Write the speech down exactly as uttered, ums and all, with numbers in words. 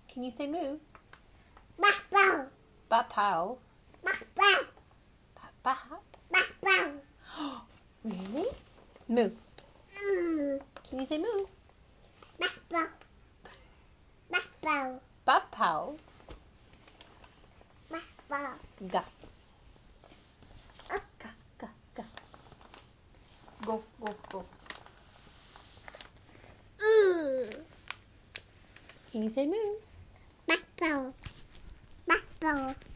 Can you say moo? Ba-bow. Ba-pow. Ba-bow. Ba-bop. Ba-bow. Really? Moo. Mm. Can you say moo? Ba-bow. Ba-bow. Ba-pow. Ba-bow. Ga. Ga, ga, ga. Go, go, go. Mm. Can you say moo? Ba-bow. Ba-bow.